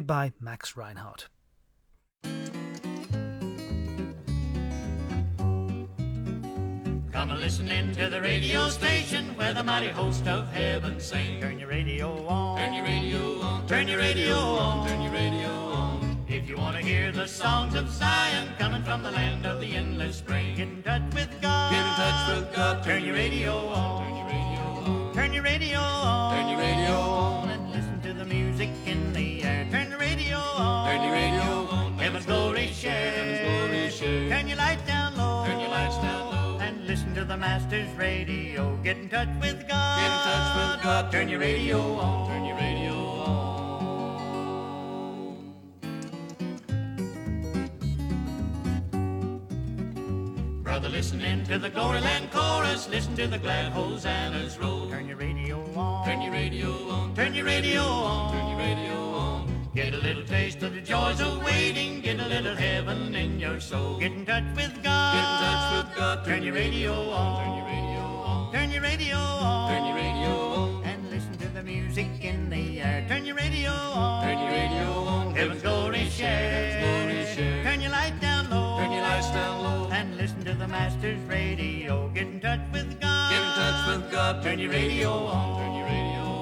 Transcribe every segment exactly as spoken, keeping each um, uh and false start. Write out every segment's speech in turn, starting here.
by Max Reinhardt. Come and listen in to the radio station where the mighty host of heaven sing. Turn your radio on. Turn your radio on. Turn your radio on. Turn your radio on. If you want to hear the songs of Zion coming from the land of the endless spring, get in touch with God. Get in touch with God. Turn your radio on. Turn your radio on. Turn your radio on. Turn your radio on. And listen to the music in the air. Turn the radio on. Turn your radio on. Heaven's glory share. Heaven's glory share. Turn your lights down low. Turn your lights down low. And listen to the Master's radio. Get in touch with God. Get in touch with God. Turn your radio on. Turn your radio on. Brother, listen in to the Gloryland chorus. Listen to the glad hosannas roll. Turn your radio on. Turn your radio on. Turn your radio on. Turn your radio on. Get a little taste of the joys of waiting. Get a little heaven in your soul. Get in touch with God. Get in touch with God. Turn your radio on. Turn your radio on. Turn your radio on. Turn your radio on. And listen to the music in the air. Turn your radio on. Turn your radio on. Heaven's glory share. Heaven's glory share. Turn your light down low. Turn your lights down low. And listen to the Master's radio. Get in touch with God. Get in touch with God. Turn your radio on. Turn your radio on.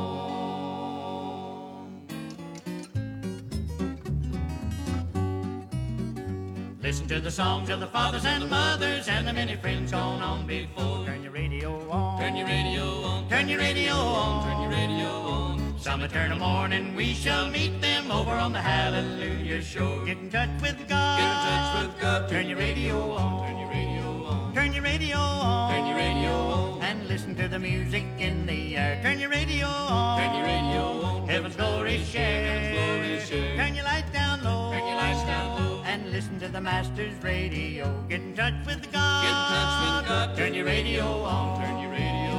Listen to the songs of the fathers and mothers and the many friends gone on before. Turn your radio on. Turn your radio on. Turn your radio on. Turn your radio on. Some eternal morning we shall meet them over on the Hallelujah shore. Get in touch with God. Get in touch with God. Turn your radio on. Turn your radio on. Turn your radio on. Turn your radio on. And listen to the music in the air. Turn your radio on. Turn your radio on. Heaven's glory share. Heaven's glory share. Turn your lights down low. Turn your lights down low. And listen to the Master's radio. Get in touch with God. Get in touch with God. Turn your radio on. Turn your radio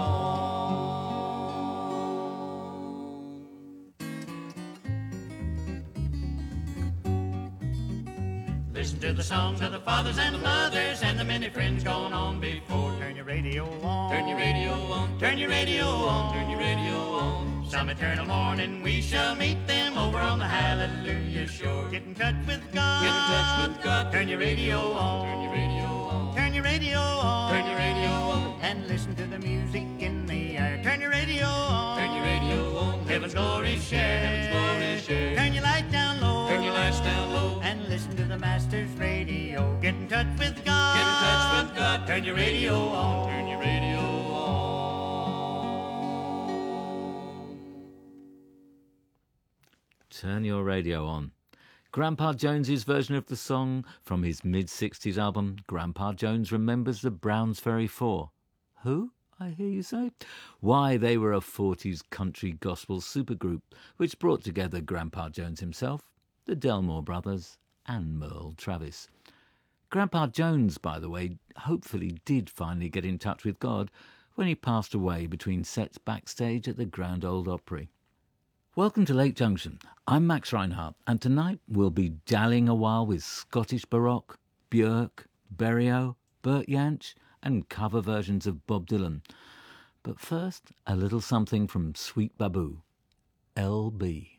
on. Listen to the songs of the fathers and the mothers and the many friends gone on before. Turn your radio on. Turn your radio on. Turn your radio on. Turn your radio on. Some eternal morning we shall meet them over on the Hallelujah shore. Get in touch with God. Get in touch with God. Turn your radio on. Turn your radio on. Turn your radio on. Turn your radio on. And listen to the music in the air. Turn your radio on. Turn your radio on. Heaven's glory share. Heaven's glory share. Turn your light down low. Turn your lights down low. And listen to the Master's radio. Get in touch with God. Get in touch with God. Turn your radio on. Turn your radio on. Turn your radio on. Grandpa Jones's version of the song from his mid-sixties album, Grandpa Jones Remembers the Brownsferry Four. Who, I hear you say? Why, they were a forties country gospel supergroup which brought together Grandpa Jones himself, the Delmore Brothers, and Merle Travis. Grandpa Jones, by the way, hopefully did finally get in touch with God when he passed away between sets backstage at the Grand Ole Opry. Welcome to Lake Junction. I'm Max Reinhardt, and tonight we'll be dallying a while with Scottish Baroque, Björk, Berio, Bert Jansch, and cover versions of Bob Dylan. But first, a little something from Sweet Baboo, L B.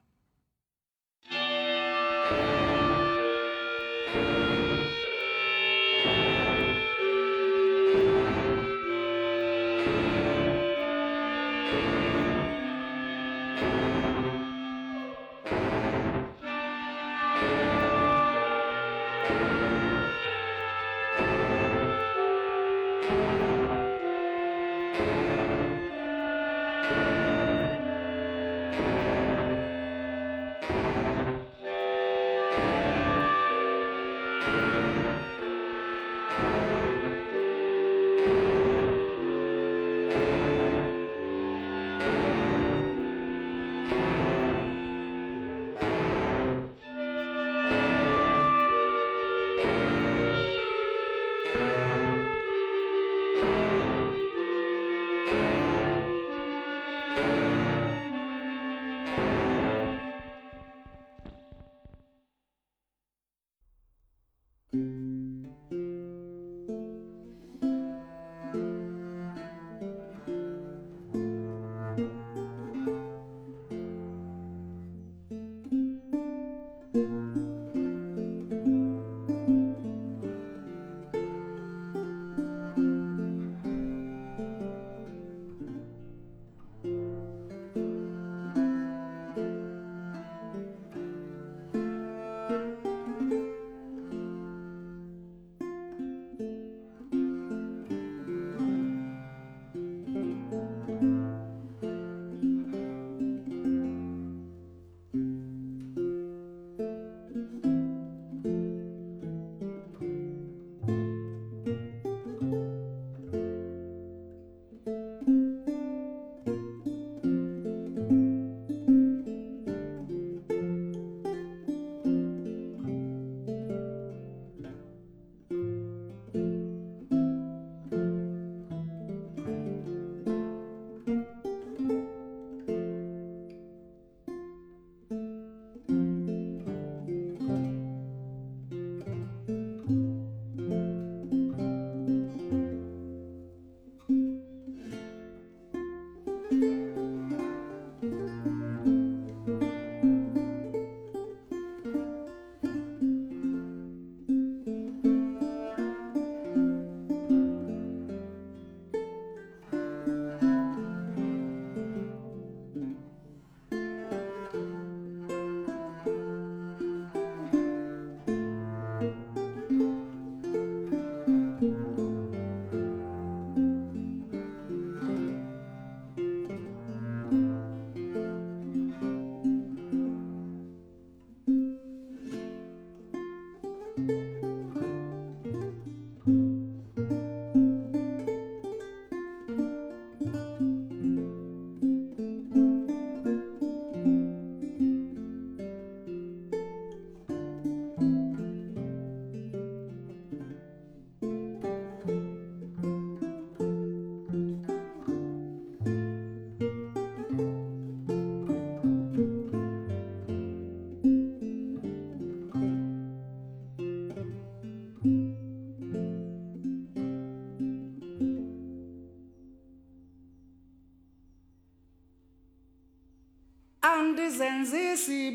andizenzisi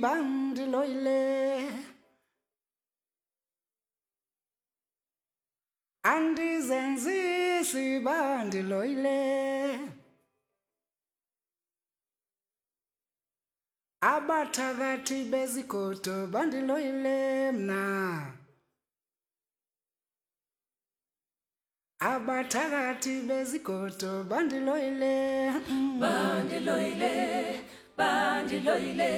bandiloyile andizenzisi bandiloyile abathakathi bezikoto bandiloyile mna abathakathi bezikoto bandiloyile bandiloyile bandiloyile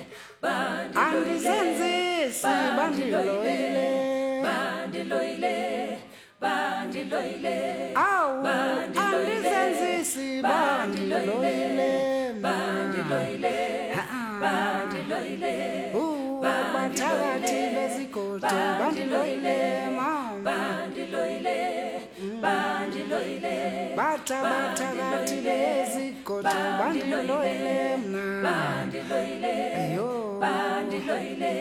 andizenzisi bandiloyile bandiloyile bandiloyile awu andizenzisi bandiloyile bandiloyile bandiloyile abathakathi bezikoto bandiloyile bandiloyile bandiloyile batha bathakathi bezikoto bandiloyile mna bandiloyile ayo bandiloyile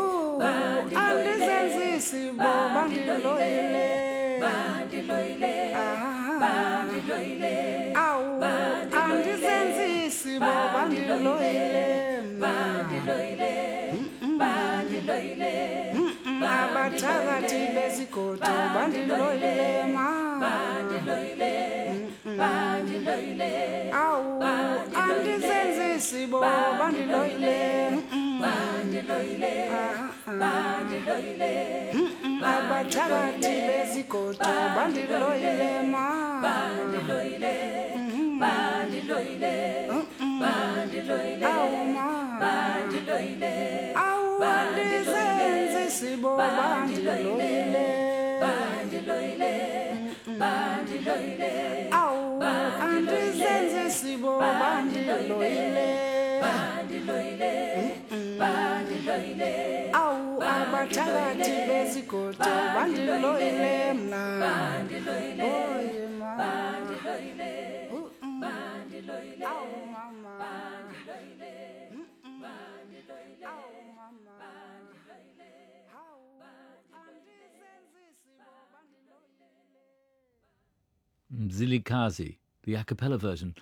andizenzisi bo bandiloyile bandiloyile bandiloyile awu andizenzisi bo bandiloyile bandiloyile bandiloyile abathakathi bezikoto bandiloyile bandiloyile bandiloyile awu andizenzisi bo bandiloyile bandiloyile bandiloyile abathakathi bezikoto bandiloyile bandiloyile bandiloyile bandiloyile awu bandiloyile awu andizenzisi bo bandiloyile bandiloyile bandiloyile awu andizenzisi bo bandiloyile bandiloyile bandiloyile awu abathakathi bezikoto bandiloyile mna bandiloyile oye ma bandiloyile bandiloyile awu mama bandiloyile bandiloyile awu mama awu andizenzisi bo bandiloyile Mzilikazi, the a cappella version,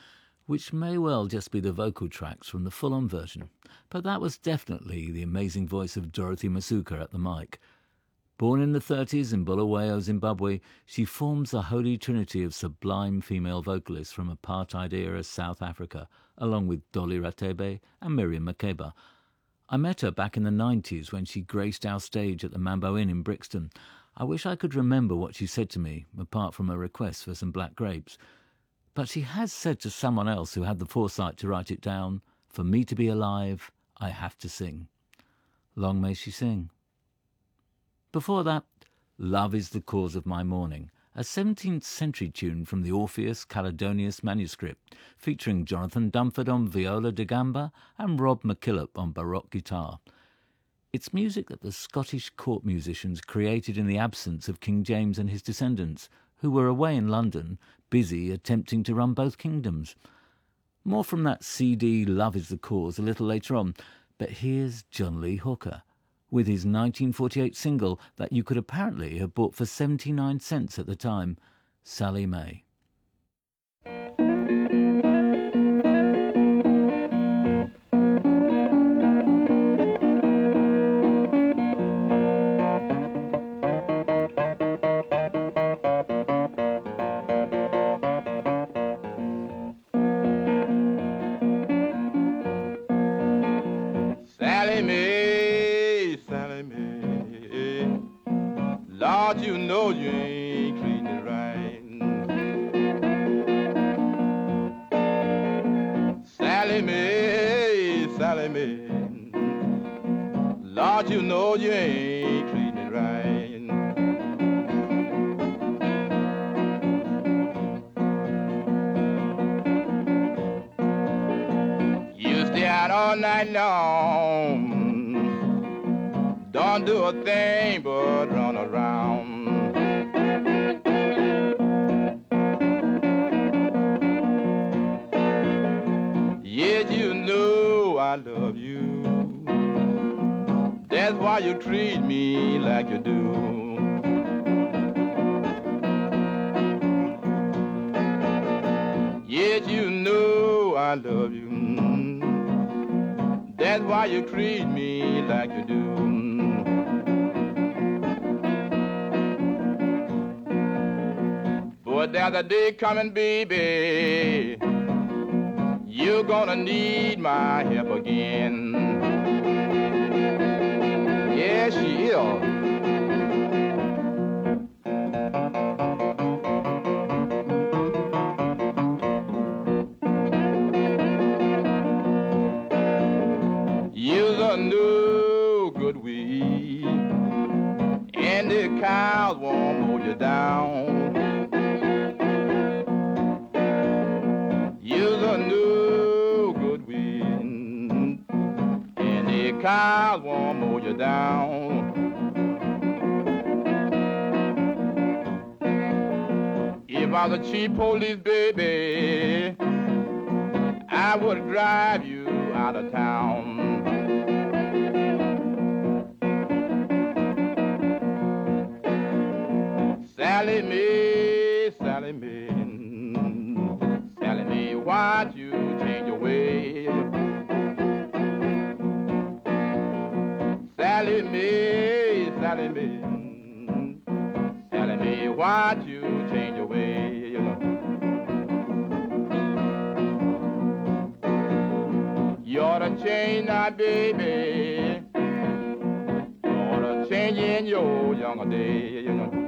which may well just be the vocal tracks from the full-on version, but that was definitely the amazing voice of Dorothy Masuka at the mic. Born in the thirties in Bulawayo, Zimbabwe, she forms the holy trinity of sublime female vocalists from apartheid-era South Africa, along with Dolly Ratebe and Miriam Makeba. I met her back in the nineties when she graced our stage at the Mambo Inn in Brixton. I wish I could remember what she said to me, apart from a request for some black grapes. But she has said to someone else who had the foresight to write it down, "For me to be alive, I have to sing." Long may she sing. Before that, Love is the Cause of My Mourning, a seventeenth century tune from the Orpheus Caledonius manuscript, featuring Jonathan Dumford on viola da gamba and Rob McKillop on baroque guitar. It's music that the Scottish court musicians created in the absence of King James and his descendants, who were away in London, busy attempting to run both kingdoms. More from that C D Love is the Cause a little later on, but here's John Lee Hooker, with his nineteen forty-eight single that you could apparently have bought for seventy-nine cents at the time, Sally May. Sally Mae, Sally Mae, Lord, you know you ain't treating it right. Sally Mae, Sally Mae, Lord, you know you ain't treating it right. You stay out all night long, don't do a thing but run around. Yes, you know I love you, that's why you treat me like you do. Yes, you know I love you, that's why you treat me like you do. But there's a day coming, baby, you're gonna need my help again. Yeah, she is. Use a new good weed, and the cows won't mow you down. Use a new good weed, and the cows won't mow you down. If I was a cheap police baby, I would drive you out of town. Sally Mae, Sally Mae, Sally Mae, why'd you change your way? Sally Mae, Sally Mae, Sally Mae, why'd you change your way? You ought to change now, baby. You ought to change in your younger days.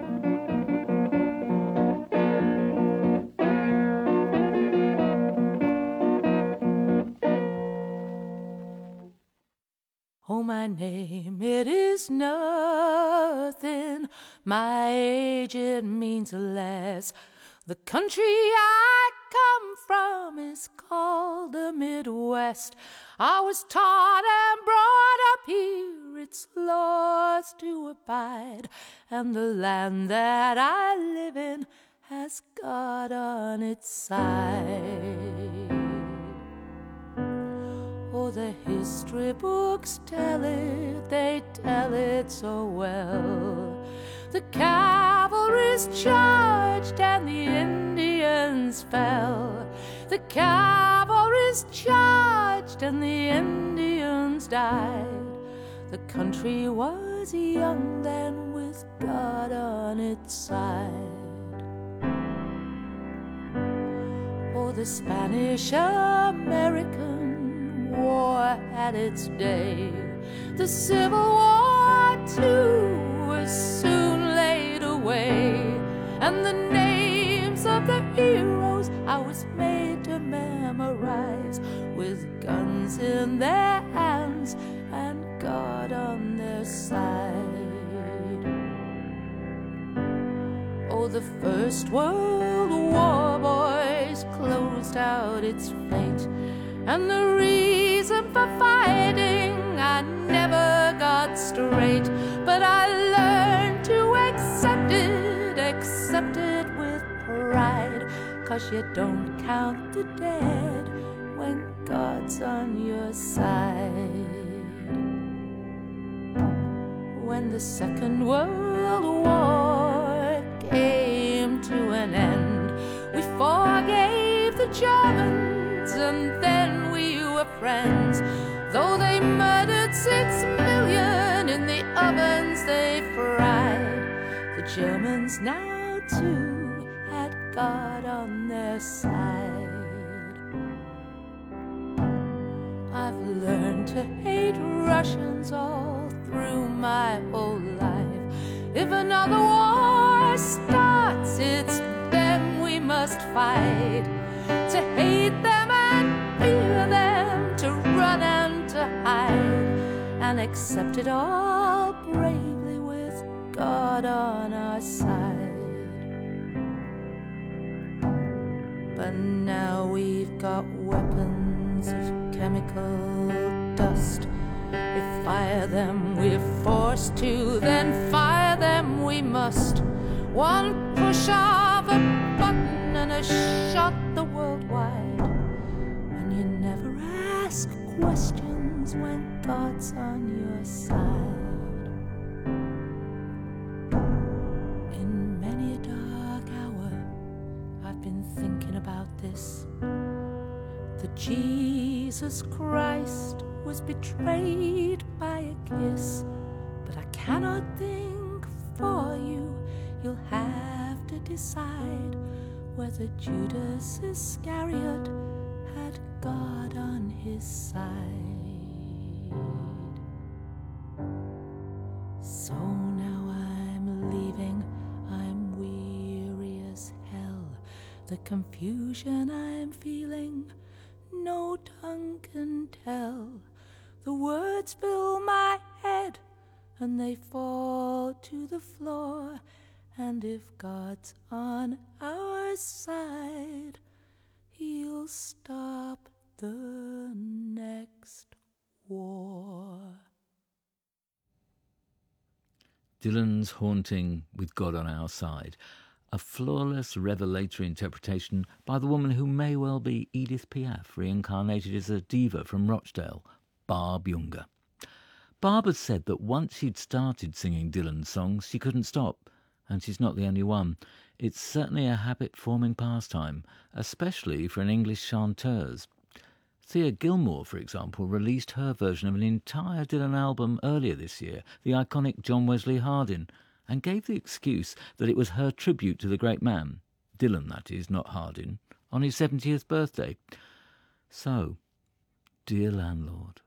Oh, my name, it is nothing. My age, it means less. The country I come from is called the Midwest. I was taught and brought up here, its laws to abide, and the land that I live in has God on its side. Oh, the history books tell it, they tell it so well. The cavalry's charged and the Indians fell. The cavalry was charged and the Indians died. The country was young then with God on its side. Oh, the Spanish-American War had its day. The Civil War, too, was soon laid away. And the names of the heroes I was made to memorize, with guns in their hands and God on their side. Oh, the First World War, boys, closed out its fate. And the reason for fighting I never got straight. But I learned to accept it, accept it with pride. 'Cause you don't count the dead when God's on your side. When the Second World War came to an end, we forgave the Germans and then we were friends. Though they murdered six million in the ovens they fried, the Germans now too had God on their side. I've learned to hate Russians all through my whole life. If another war starts, it's them we must fight. To hate them and fear them, to run and to hide, and accept it all bravely with God on our side. But now we've got weapons of chemical dust. If fire them we're forced to, then fire them we must. One push of a button and a shot the world wide. And you never ask questions when God's on your side. In many a dark hour I've been thinking about this, that Jesus Christ was betrayed by a kiss. But I cannot think for you, you'll have to decide whether Judas Iscariot had God on his side. So now I'm leaving, I'm weary as hell. The confusion I'm feeling, no tongue can tell. The words fill my head and they fall to the floor. And if God's on our side, he'll stop the next war. Dylan's Haunting with God on Our Side, a flawless revelatory interpretation by the woman who may well be Edith Piaf, reincarnated as a diva from Rochdale, Barb Younger. Barb has said that once she'd started singing Dylan's songs, she couldn't stop. And she's not the only one. It's certainly a habit-forming pastime, especially for an English chanteuse. Thea Gilmore, for example, released her version of an entire Dylan album earlier this year, the iconic John Wesley Hardin, and gave the excuse that it was her tribute to the great man, Dylan that is, not Hardin, on his seventieth birthday. So, Dear Landlord.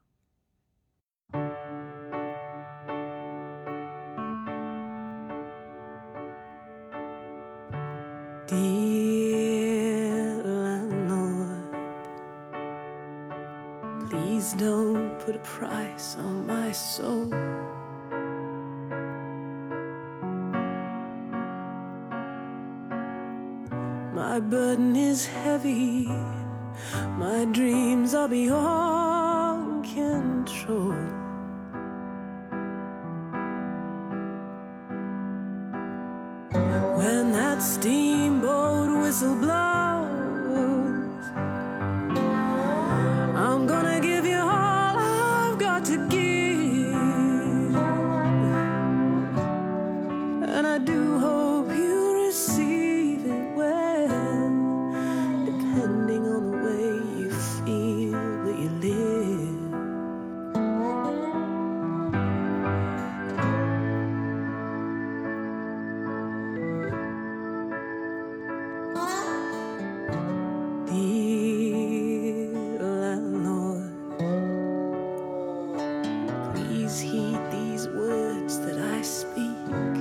Dear landlord, please don't put a price on my soul. My burden is heavy, my dreams are beyond control. When that steamboat whistle blows, I'm gonna give you all I've got to give. And I do hope you receive it well, depending on the way you feel. Please heed these words that I speak.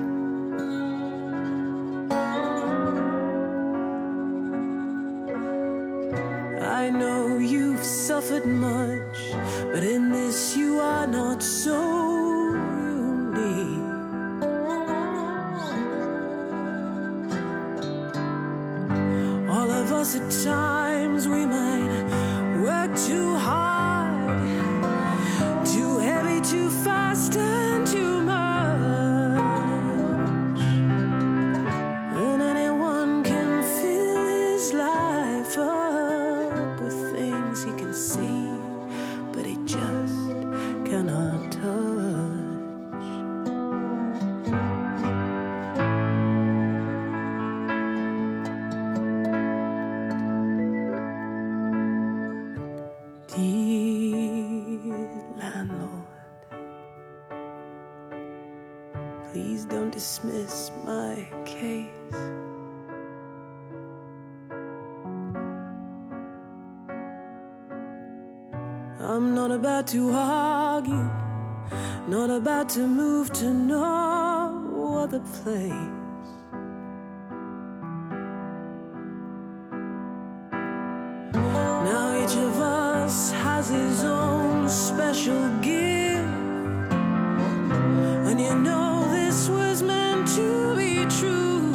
I know you've suffered much, but in this you are not so unique. All of us at times we might work too hard, too heavy, too fast, and too much. And anyone can fill his life up with things he can see, but he just cannot touch. Dear landlord, please don't dismiss my case. I'm not about to argue, not about to move to no other place. Now each of us has his own special gift, and you know this was meant to be true.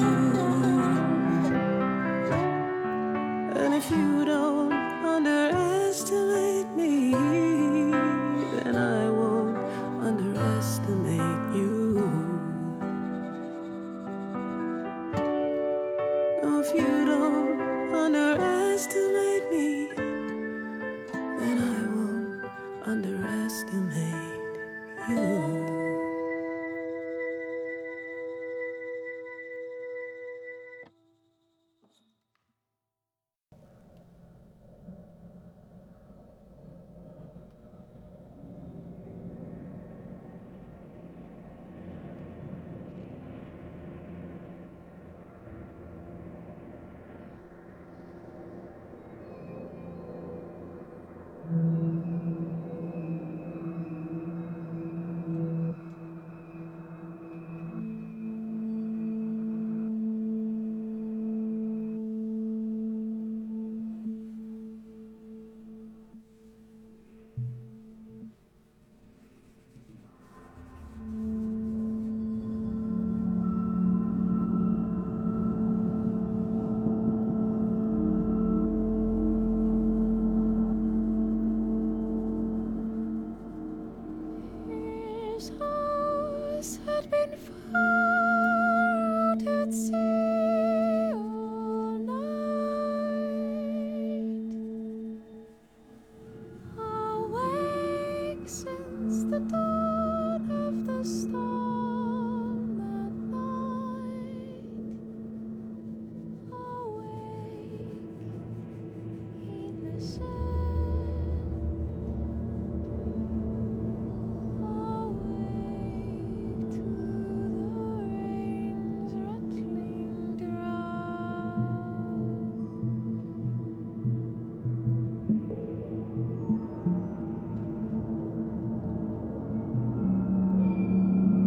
And if you don't underestimate me, then I won't underestimate you. No, if you don't underestimate me, then I won't underestimate you. His house had been far out at sea all night, awake since the dawn of the storm that night, awake he listened. Thank you.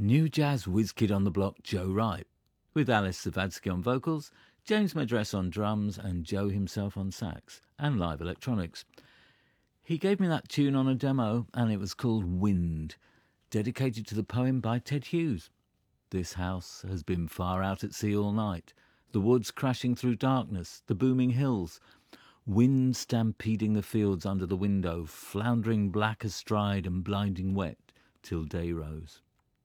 new jazz whiz kid on the block Joe Wright, with Alice Savadsky on vocals, James Medress on drums and Joe himself on sax and live electronics. He gave me that tune on a demo and it was called Wind, dedicated to the poem by Ted Hughes. This house has been far out at sea all night, the woods crashing through darkness, the booming hills, wind stampeding the fields under the window, floundering black astride and blinding wet till day rose.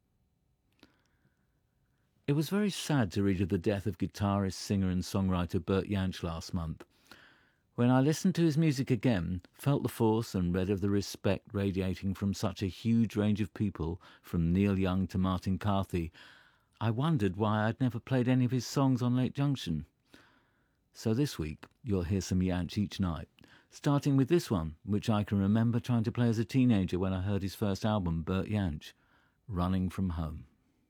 It was very sad to read of the death of guitarist, singer and songwriter Bert Jansch last month. When I listened to his music again, felt the force and read of the respect radiating from such a huge range of people, from Neil Young to Martin Carthy, I wondered why I'd never played any of his songs on Lake Junction. So this week, you'll hear some Jansch each night, starting with this one, which I can remember trying to play as a teenager when I heard his first album, Bert Jansch, Running from Home.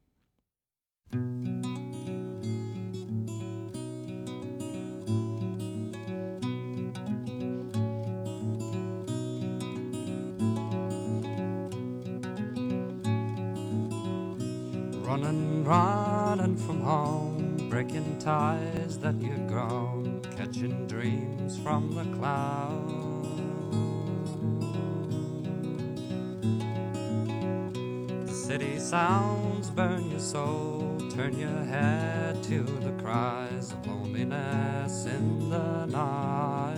Running, running from home, breaking ties that you'd grown, catching dreams from the clouds. The city sounds burn your soul, turn your head to the cries of loneliness in the night.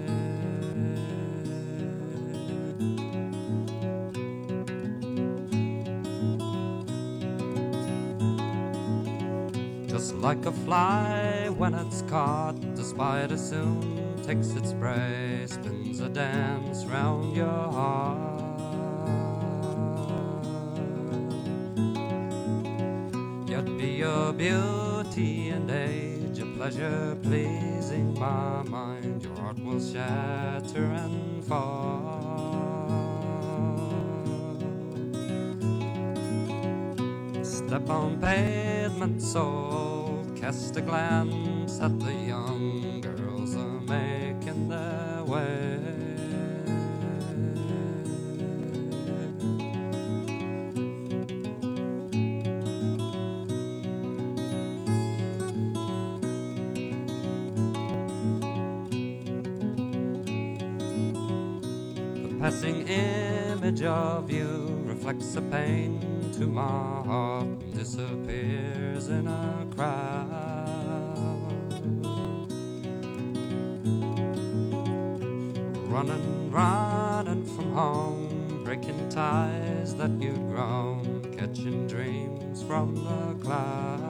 Just like a fly when it's caught, the spider soon takes its prey, spins a dance round your heart. Yet be your beauty and age, a pleasure pleasing my mind, your heart will shatter and fall. Step on pavement, soul, cast a glance at the young girls are making their way. The passing image of you reflects a pain to my heart, disappears in a crowd. Running, running from home, breaking ties that you'd grown, catching dreams from the clouds.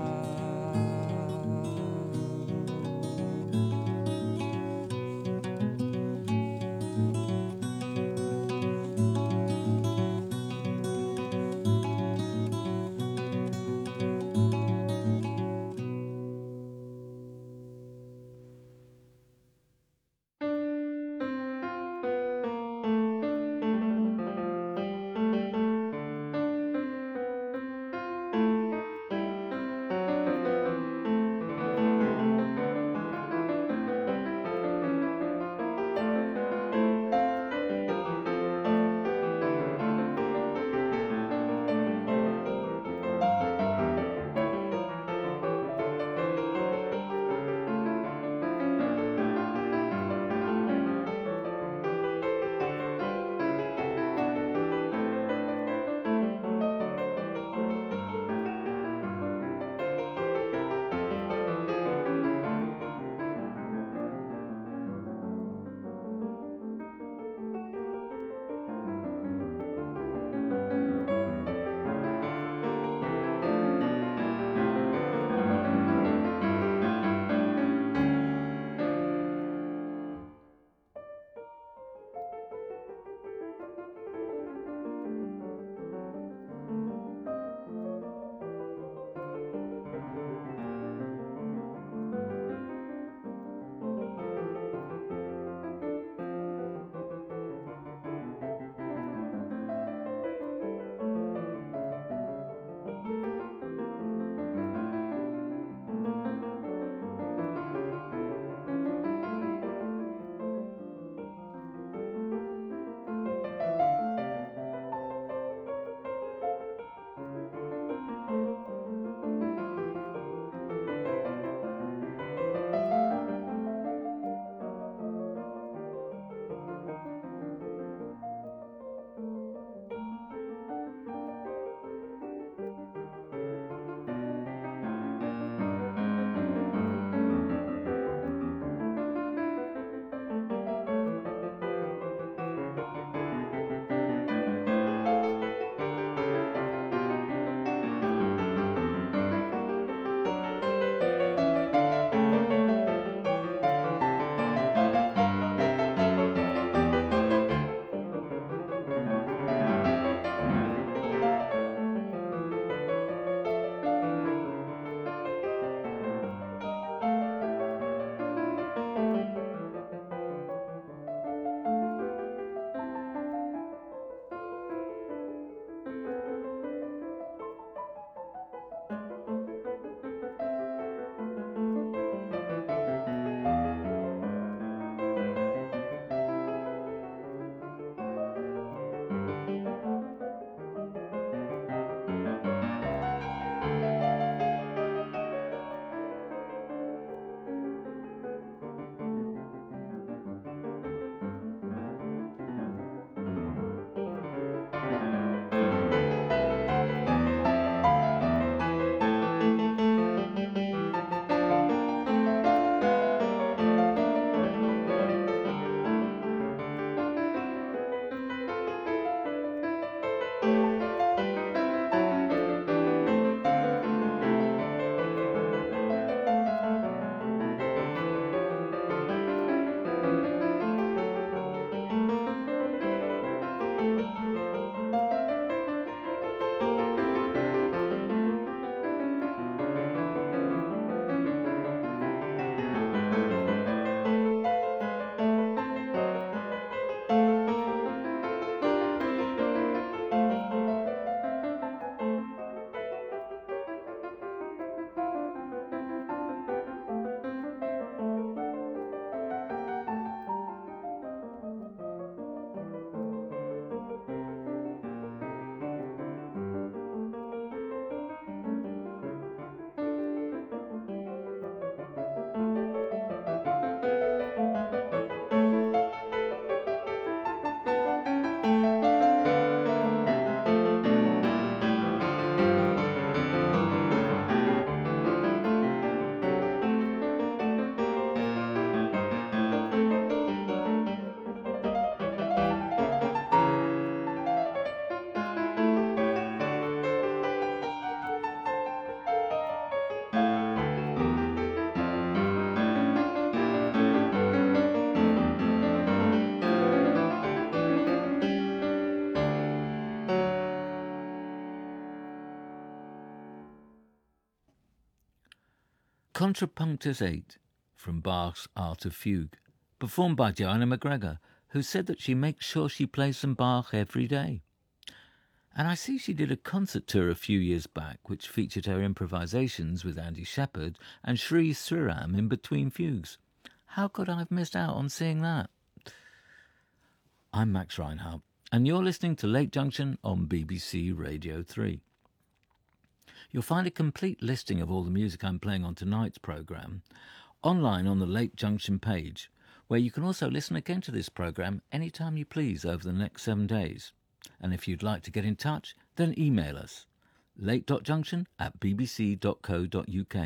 Contrapunctus eight from Bach's Art of Fugue, performed by Joanna McGregor, who said that she makes sure she plays some Bach every day. And I see she did a concert tour a few years back which featured her improvisations with Andy Shepherd and Sri Sriram in between fugues. How could I have missed out on seeing that? I'm Max Reinhardt, and you're listening to Late Junction on B B C Radio three. You'll find a complete listing of all the music I'm playing on tonight's programme online on the Late Junction page, where you can also listen again to this programme anytime you please over the next seven days. And if you'd like to get in touch, then email us, late.junction at bbc.co.uk.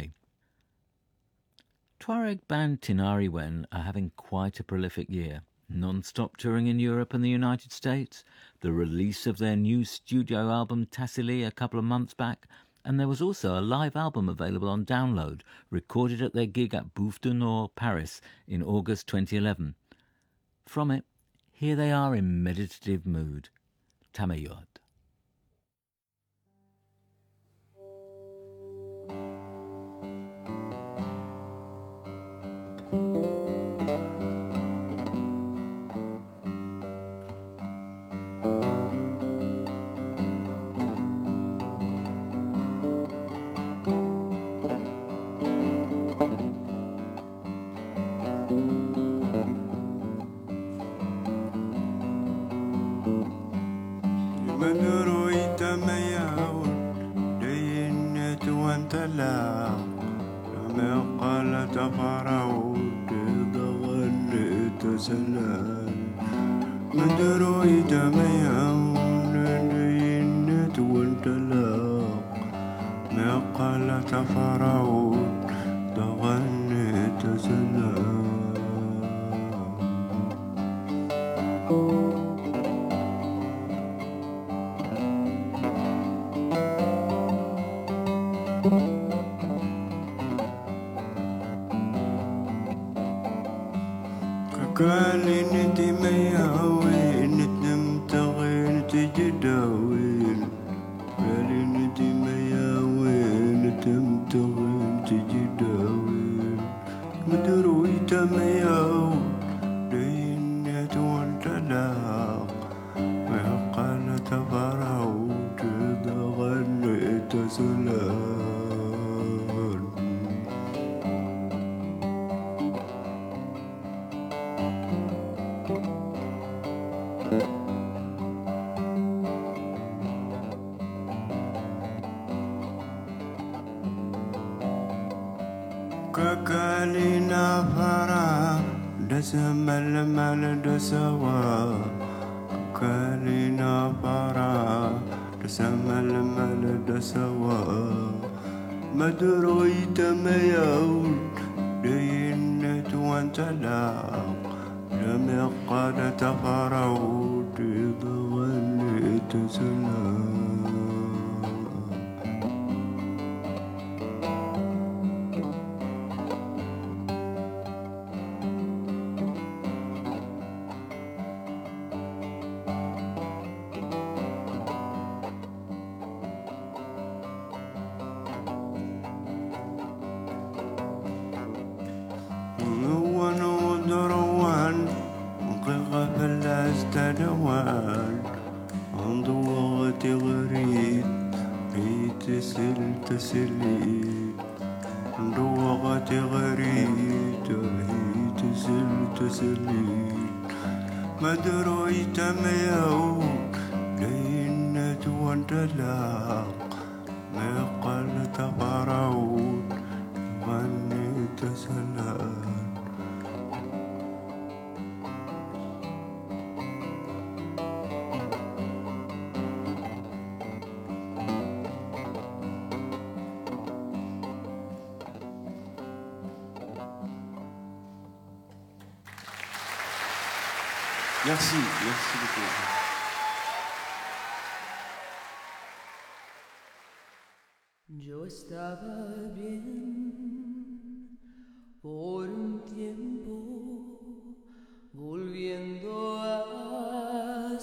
Tuareg band Tinari Wen are having quite a prolific year. Non-stop touring in Europe and the United States, the release of their new studio album Tassili a couple of months back, and there was also a live album available on download, recorded at their gig at Bouffe du Nord, Paris in August twenty eleven. From it, here they are in meditative mood. Tamayot. Kakalina para dasamal mal dasawa Kakalina para dasamal mal dasawa Maduroi tamayaw Dayinat wantalaq Lamiqad tafaraw Tidawal itasalam مدروي تميو لينة وانتلاق ما قل تفرعون غني تسلال Merci, merci beaucoup. Yo estaba bien por un tiempo, volviendo a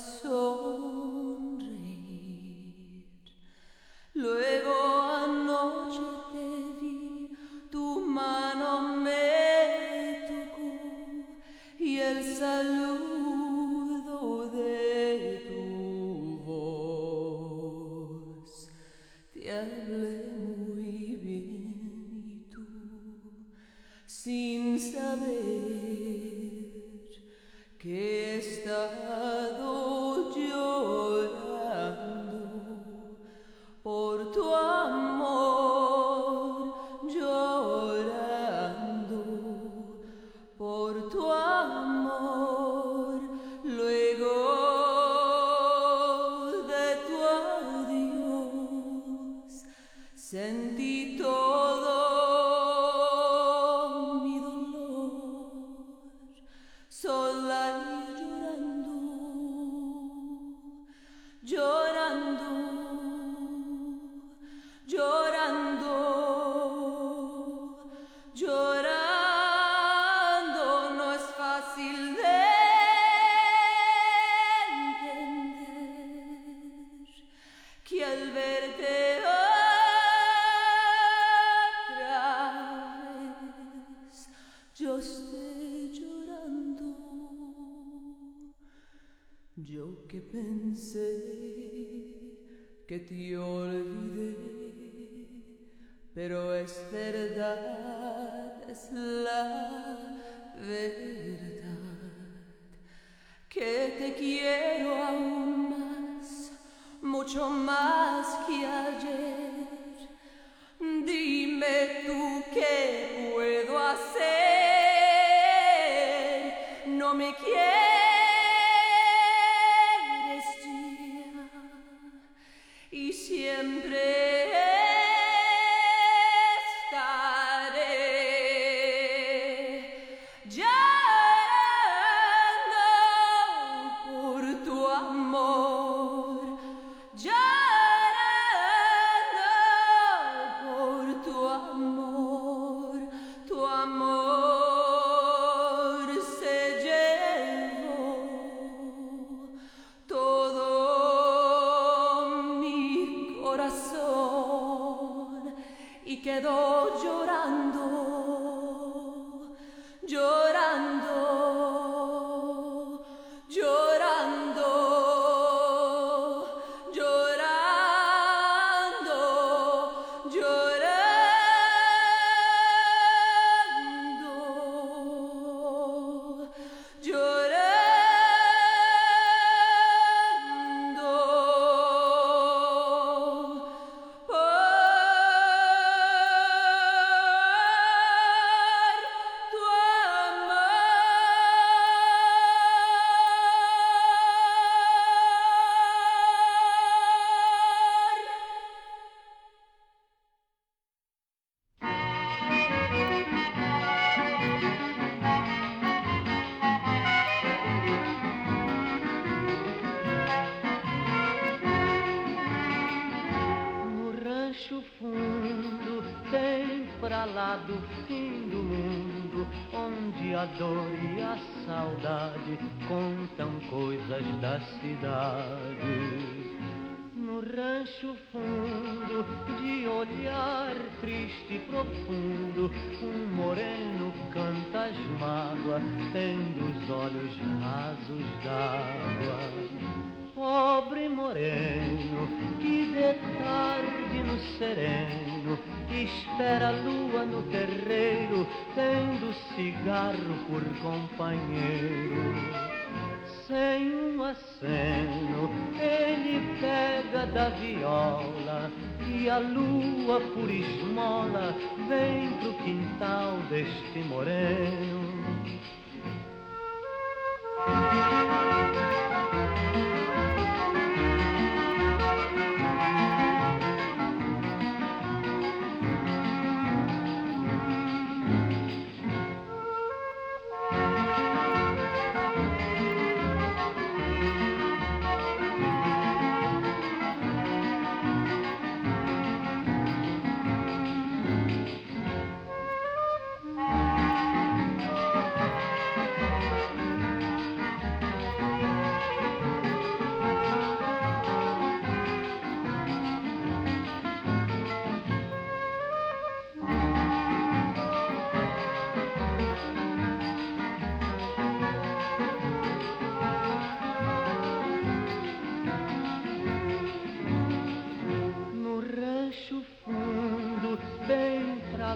sonreír. Luego anoche te vi, tu mano saludo de tu voz te hablé muy bien y tú, sin saber que he estado llorando por tu amor, llorando por tu amor, luego de tu adiós sentí todo mi dolor, sola y llorando, llorando, llorando, llorando. No es fácil de entender que al verte otra vez yo esté llorando. Yo que pensé que te olvidé, pero es verdad, es la verdad, que te quiero aún más, mucho más que ayer. Dime tú qué puedo hacer, no me quieres ya y siempre quedó llorando, llorando, llorando, llorando, llorando, llorando. Do fim do mundo, onde a dor e a saudade contam coisas da cidade. No rancho fundo, de olhar triste e profundo, um moreno canta as mágoas, tendo os olhos rasos d'água. Pobre moreno, que de tarde no sereno espera a lua no terreiro, tendo cigarro por companheiro. Sem um aceno, ele pega da viola e a lua por esmola vem pro quintal deste moreno.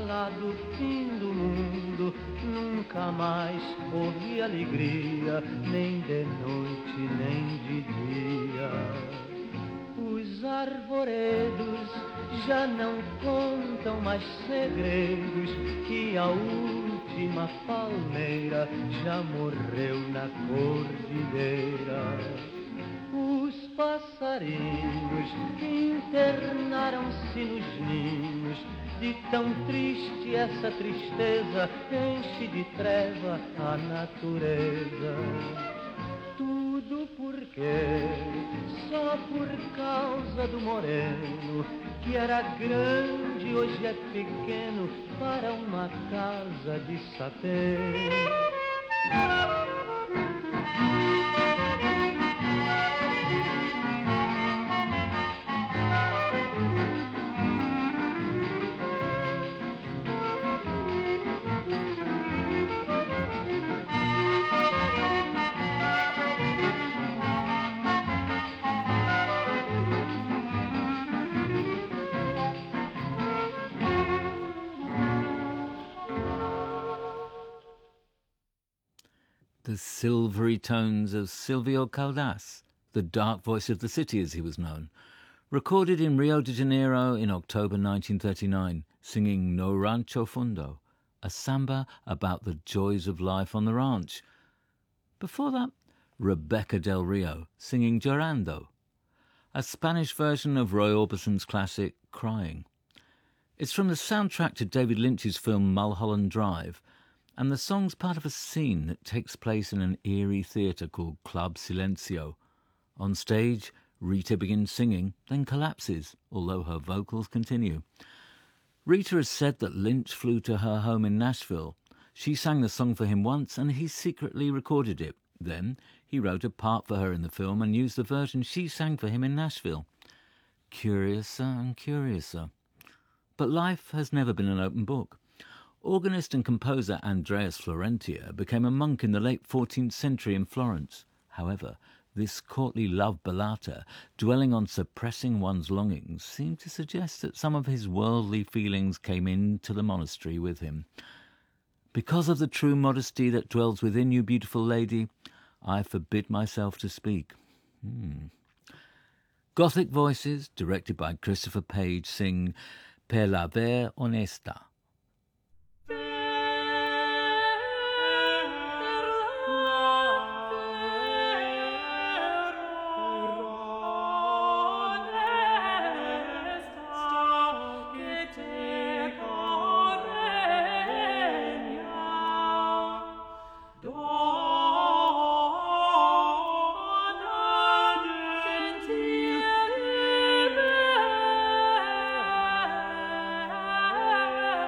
lá do fim do mundo nunca mais houve alegria, nem de noite nem de dia. Os arvoredos já não contam mais segredos, que a última palmeira já morreu na cordilheira. Os passarinhos internaram-se nos ninhos, de tão triste essa tristeza enche de treva a natureza. Tudo porque, só por causa do moreno, que era grande, hoje é pequeno para uma casa de satém. The silvery tones of Silvio Caldas, the dark voice of the city as he was known, recorded in Rio de Janeiro in October nineteen thirty-nine, singing No Rancho Fundo, a samba about the joys of life on the ranch. Before that, Rebecca Del Rio singing Llorando, a Spanish version of Roy Orbison's classic Crying. It's from the soundtrack to David Lynch's film Mulholland Drive, and the song's part of a scene that takes place in an eerie theatre called Club Silencio. On stage, Rita begins singing, then collapses, although her vocals continue. Rita has said that Lynch flew to her home in Nashville. She sang the song for him once, and he secretly recorded it. Then he wrote a part for her in the film and used the version she sang for him in Nashville. Curiouser and curiouser. But life has never been an open book. Organist and composer Andreas Florentia became a monk in the late fourteenth century in Florence. However, this courtly love ballata, dwelling on suppressing one's longings, seemed to suggest that some of his worldly feelings came into the monastery with him. Because of the true modesty that dwells within you, beautiful lady, I forbid myself to speak. Hmm. Gothic voices, directed by Christopher Page, sing Per la ver honesta. Yeah.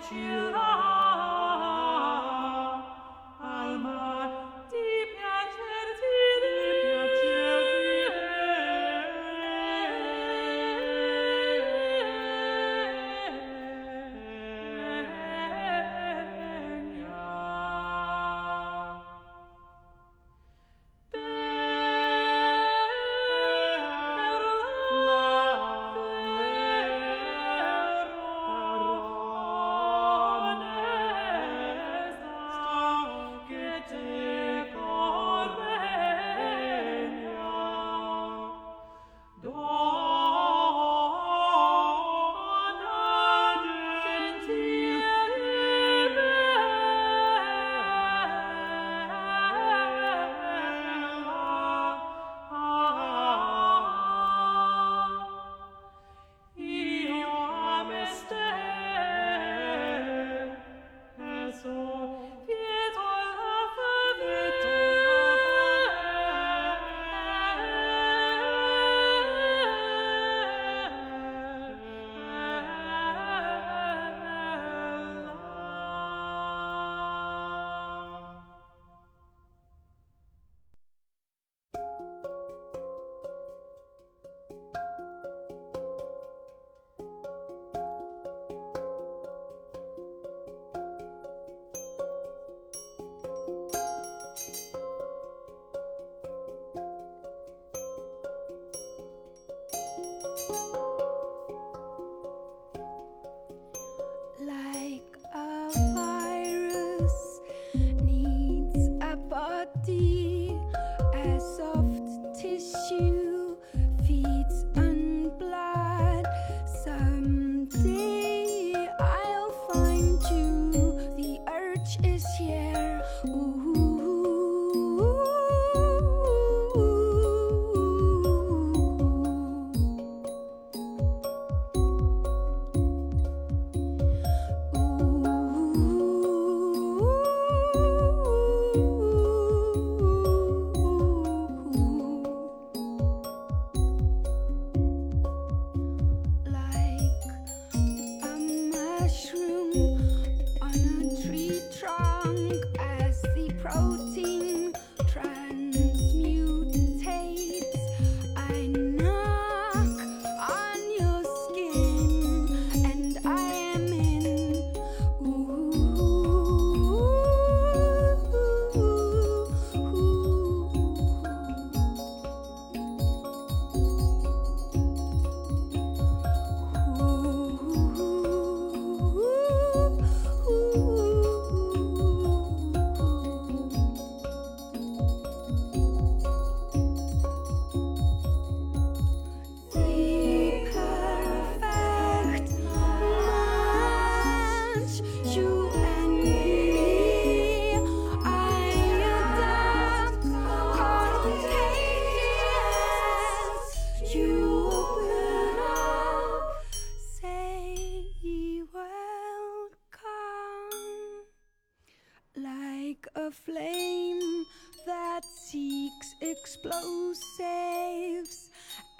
explosives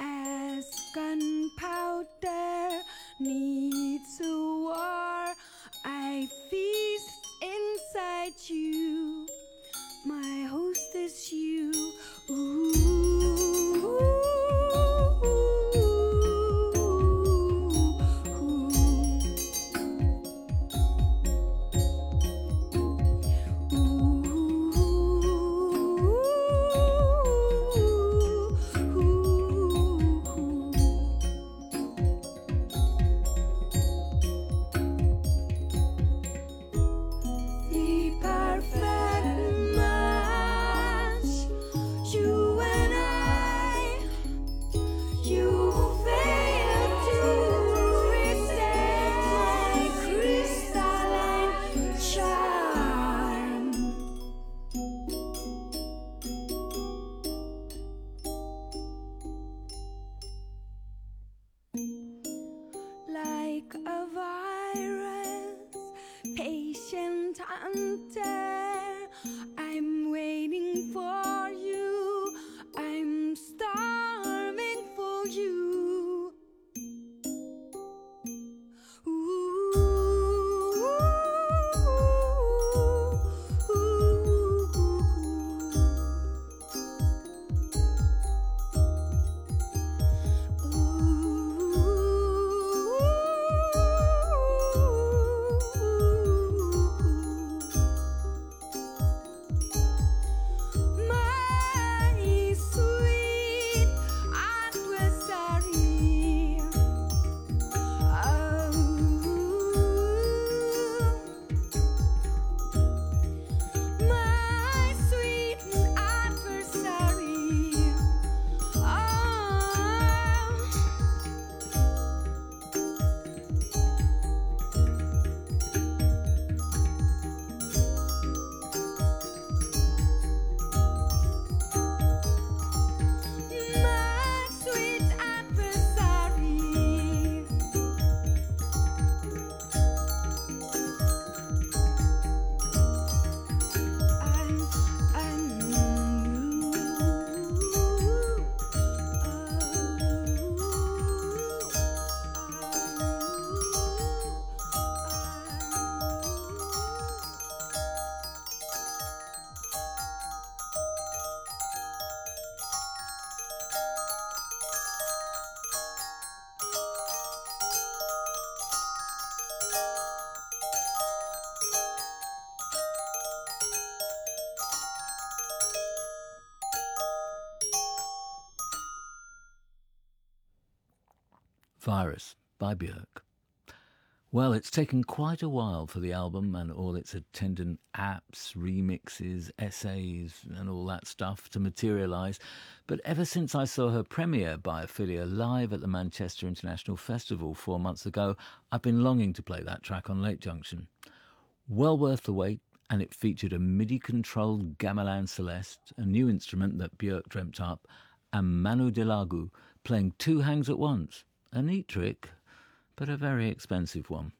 as gunpowder needs a war. I feast inside you. My host is you. Ooh. Like a virus, patient hunter, I'm waiting for you, I'm starving for you. Ooh. Virus by Björk. Well, it's taken quite a while for the album and all its attendant apps, remixes, essays and all that stuff to materialise, but ever since I saw her premiere Biophilia live at the Manchester International Festival four months ago, I've been longing to play that track on Late Junction. Well worth the wait, and it featured a MIDI-controlled gamelan celeste, a new instrument that Björk dreamt up, and Manu Dilagu playing two hangs at once. A neat trick, but a very expensive one.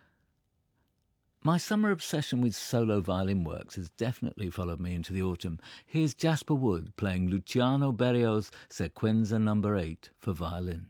My summer obsession with solo violin works has definitely followed me into the autumn. Here's Jasper Wood playing Luciano Berio's Sequenza number eight for violin.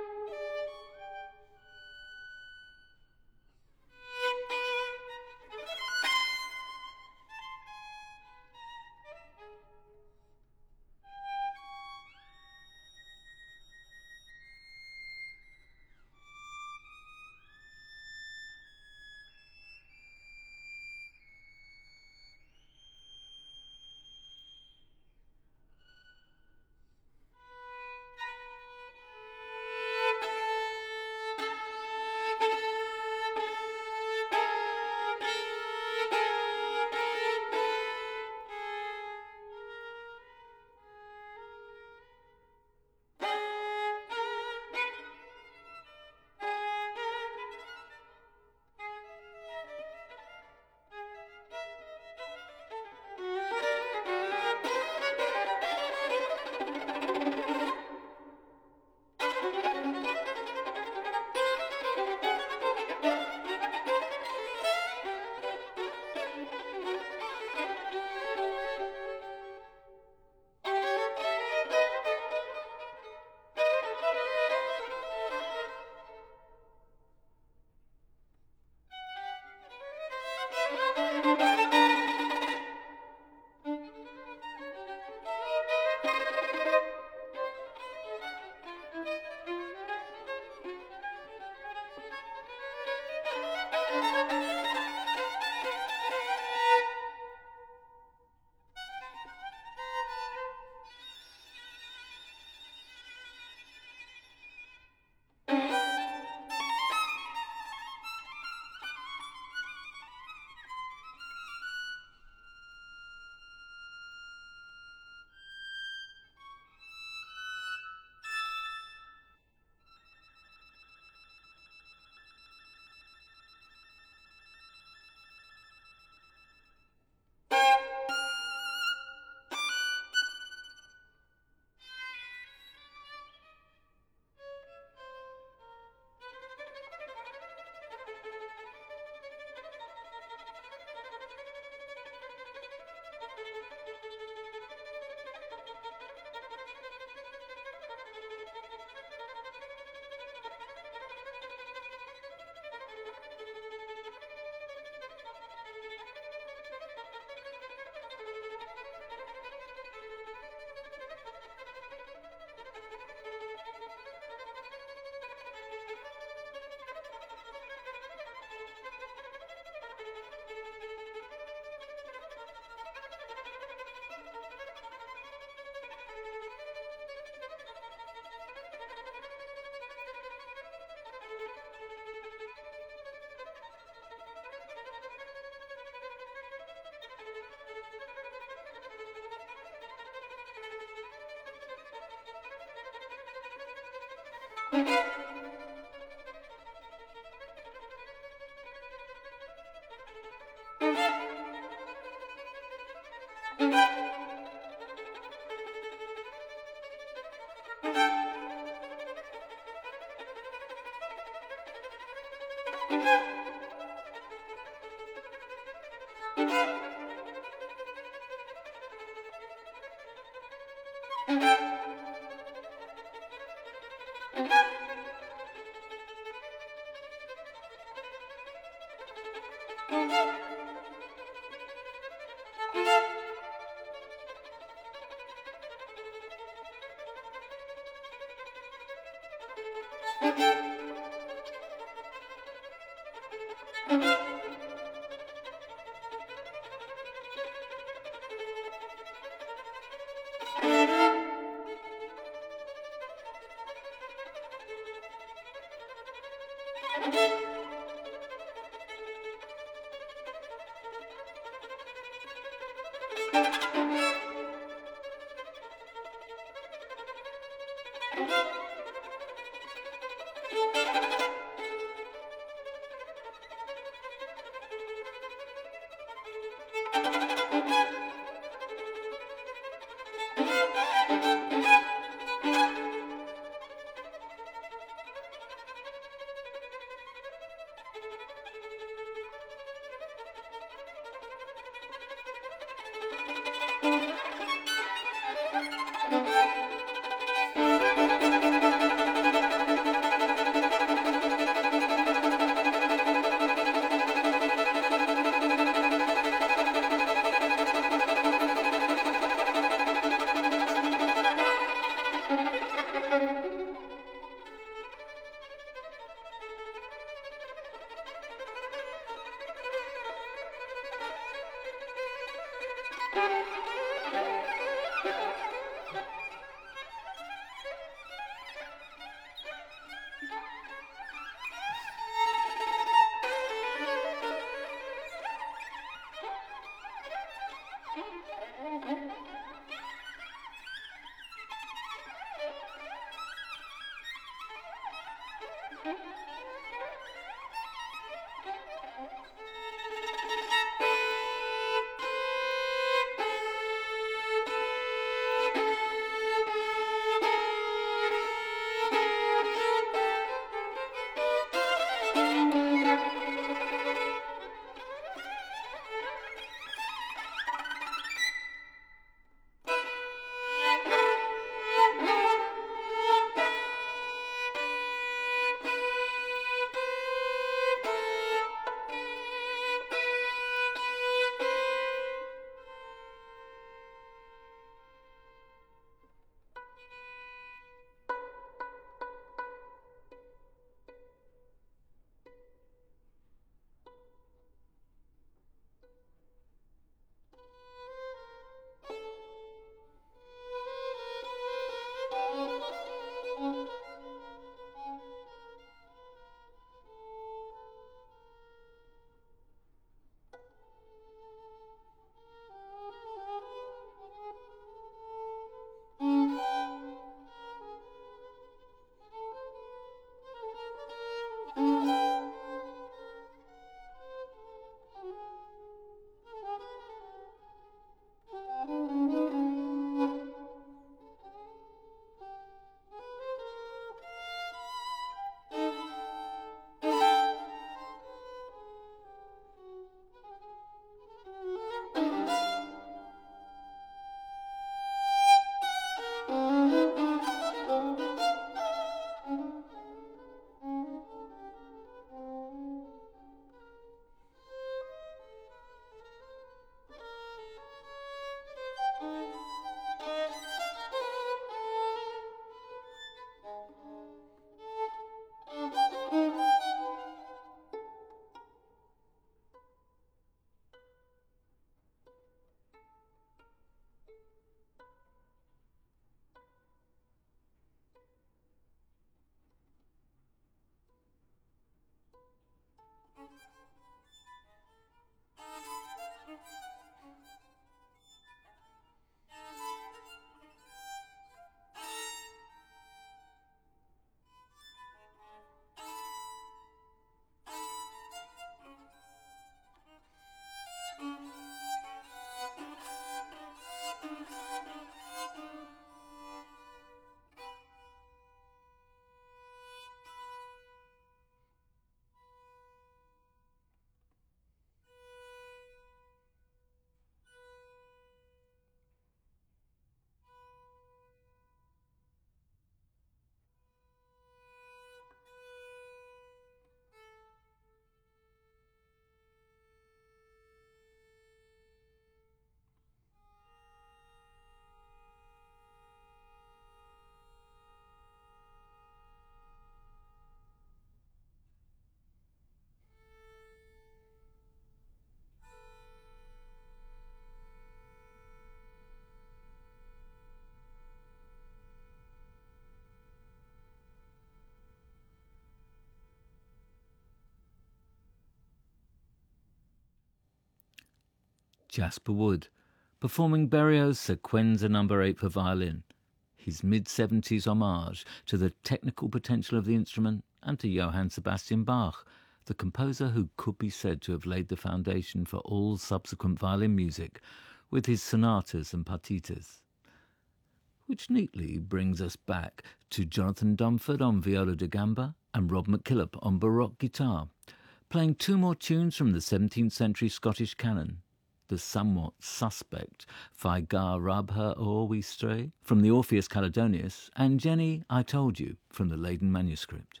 Jasper Wood, performing Berrioz's Sequenza number eight for violin, his mid-seventies homage to the technical potential of the instrument and to Johann Sebastian Bach, the composer who could be said to have laid the foundation for all subsequent violin music with his sonatas and partitas. Which neatly brings us back to Jonathan Dumford on viola da gamba and Rob McKillop on baroque guitar, playing two more tunes from the seventeenth century Scottish canon, the somewhat suspect Fi Gar Rub Her Or We Stray from the Orpheus Caledonius, and Jenny, I Told You from the Leyden manuscript.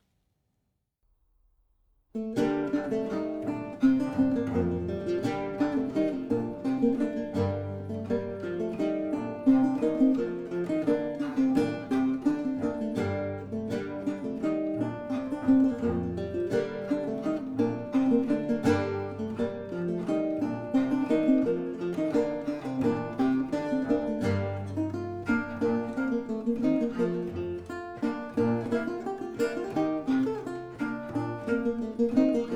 Thank you.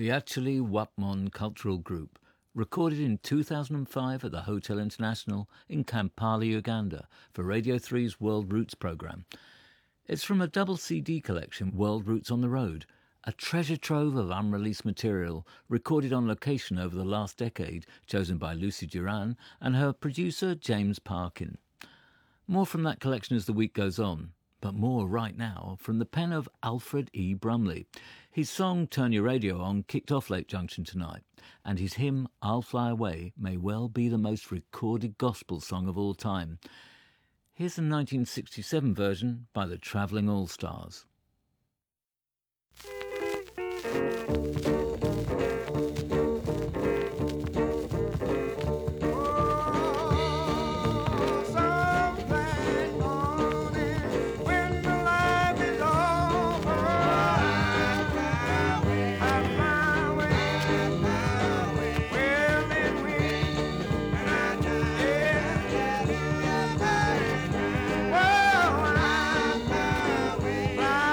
the Achille Wapmon Cultural Group, recorded in two thousand five at the Hotel International in Kampala, Uganda, for Radio three's World Roots programme. It's from a double C D collection, World Roots on the Road, a treasure trove of unreleased material recorded on location over the last decade, chosen by Lucy Duran and her producer James Parkin. More from that collection as the week goes on, but more right now from the pen of Alfred E. Brumley. His song Turn Your Radio On kicked off Lake Junction tonight, and his hymn I'll Fly Away may well be the most recorded gospel song of all time. Here's a nineteen sixty-seven version by the Travelling All-Stars. Fly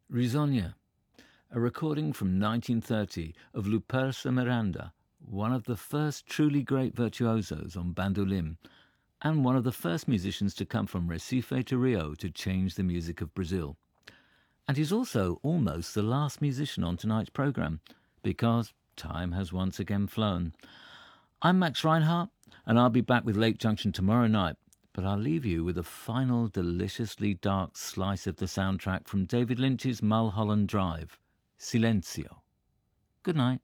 Risogna, a recording from nineteen thirty of Lupersa Miranda, one of the first truly great virtuosos on bandolim, and one of the first musicians to come from Recife to Rio to change the music of Brazil. And he's also almost the last musician on tonight's programme, because time has once again flown. I'm Max Reinhardt, and I'll be back with Lake Junction tomorrow night, but I'll leave you with a final deliciously dark slice of the soundtrack from David Lynch's Mulholland Drive, Silencio. Good night.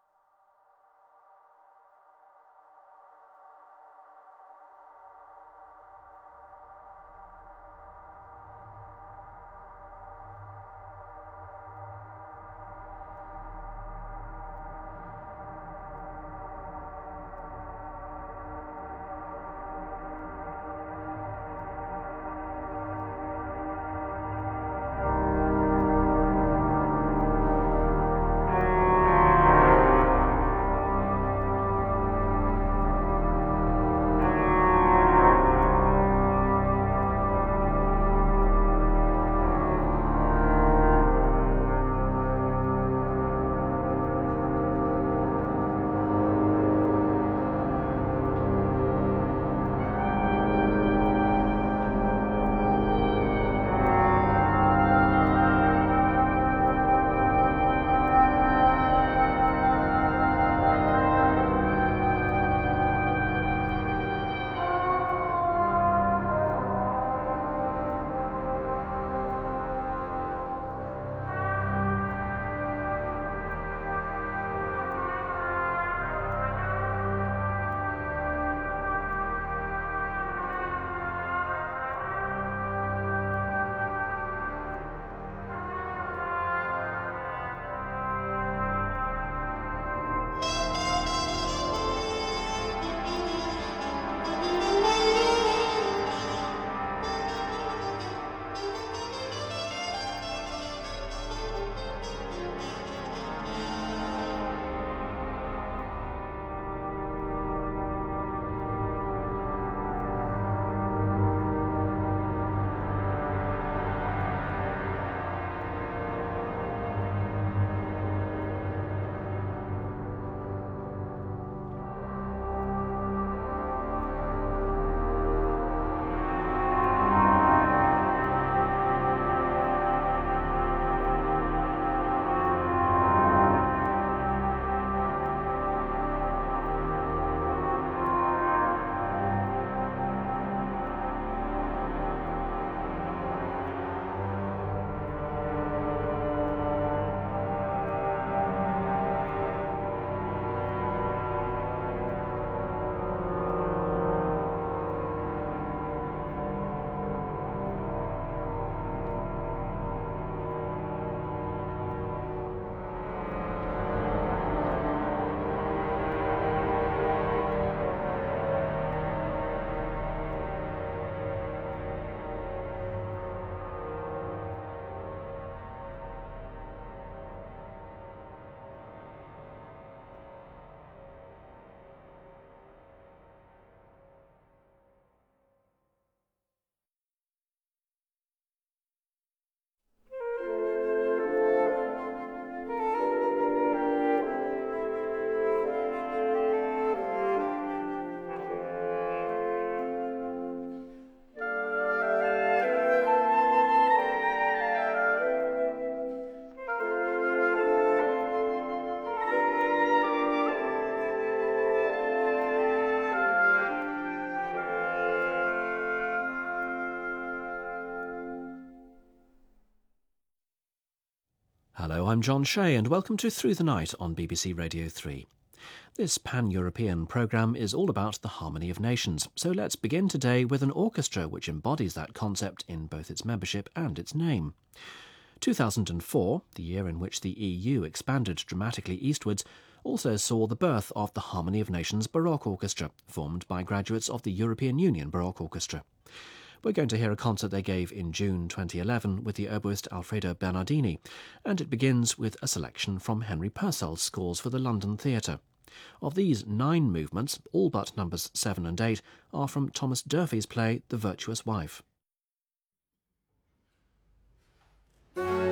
Hello, I'm John Shea and welcome to Through the Night on B B C Radio three. This pan-European programme is all about the harmony of nations, so let's begin today with an orchestra which embodies that concept in both its membership and its name. two thousand four, the year in which the E U expanded dramatically eastwards, also saw the birth of the Harmony of Nations Baroque Orchestra, formed by graduates of the European Union Baroque Orchestra. We're going to hear a concert they gave in June twenty eleven with the oboist Alfredo Bernardini, and it begins with a selection from Henry Purcell's scores for the London Theatre. Of these nine movements, all but numbers seven and eight are from Thomas Durfee's play The Virtuous Wife. Thank you.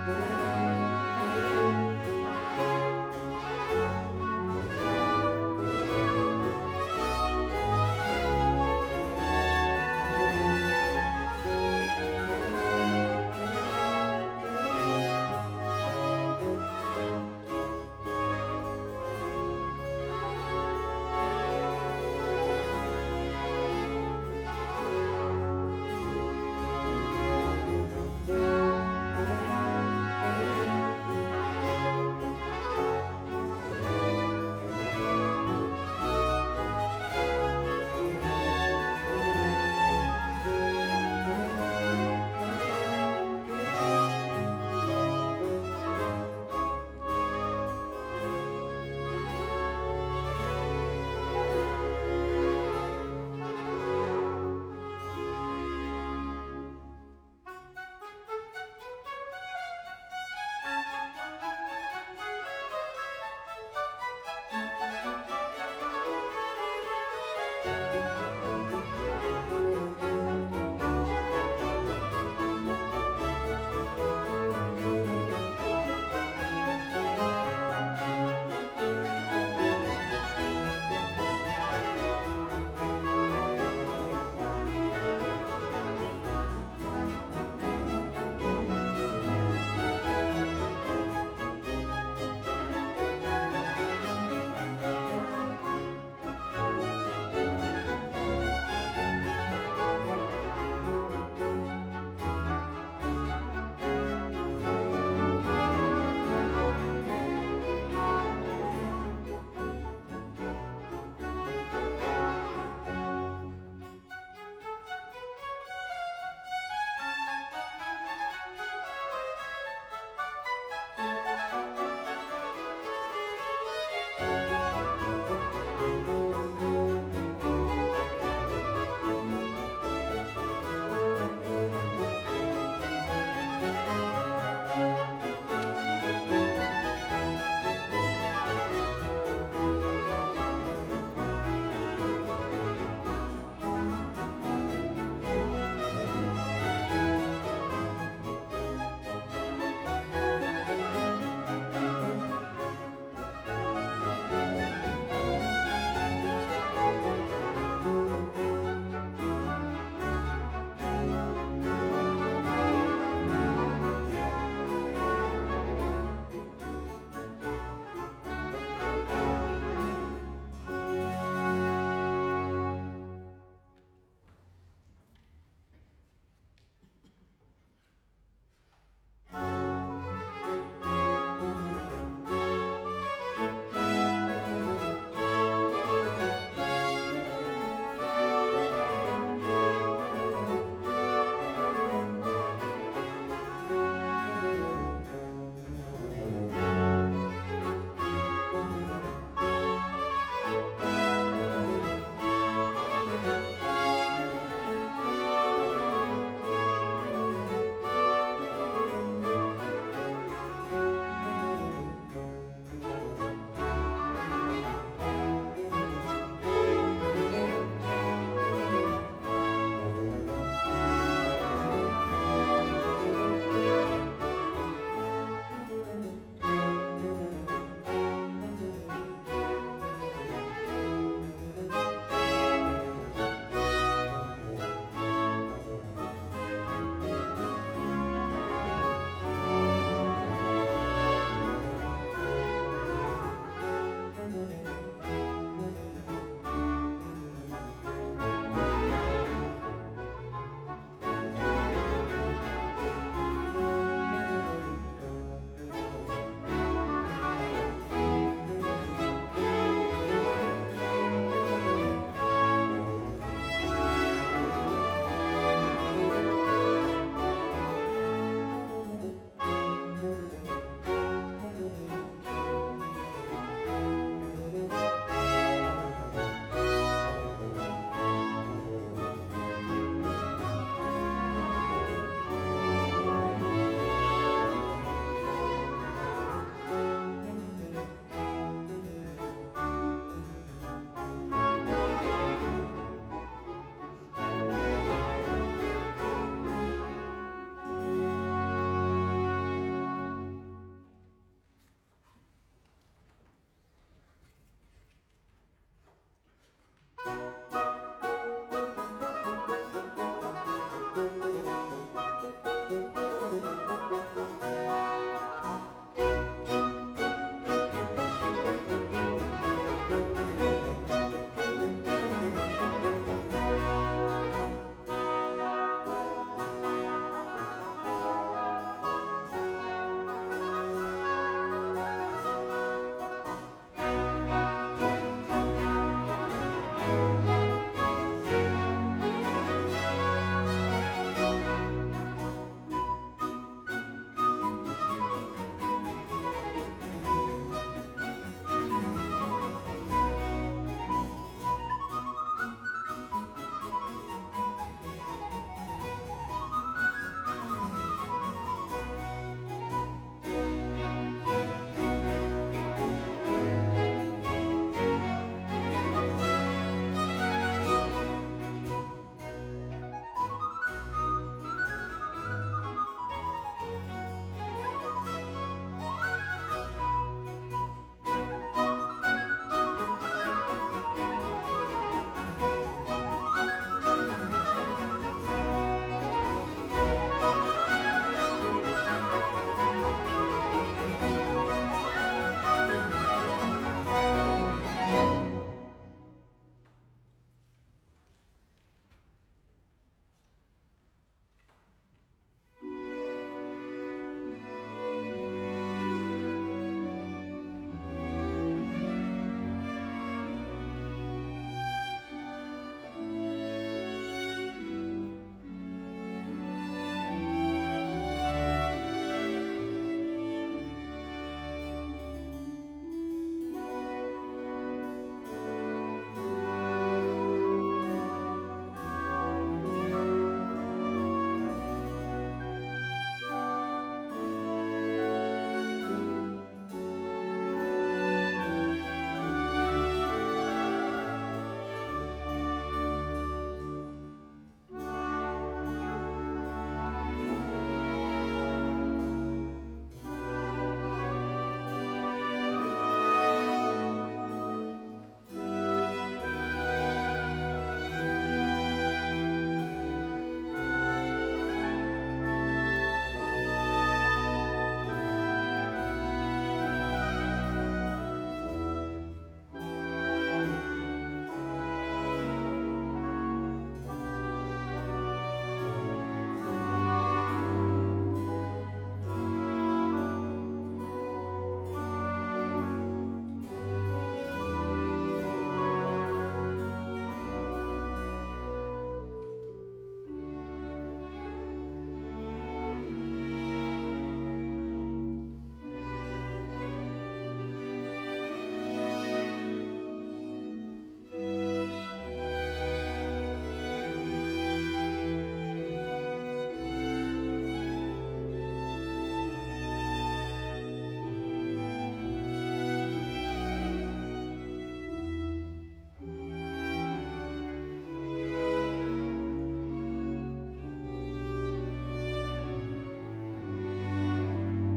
Thank you.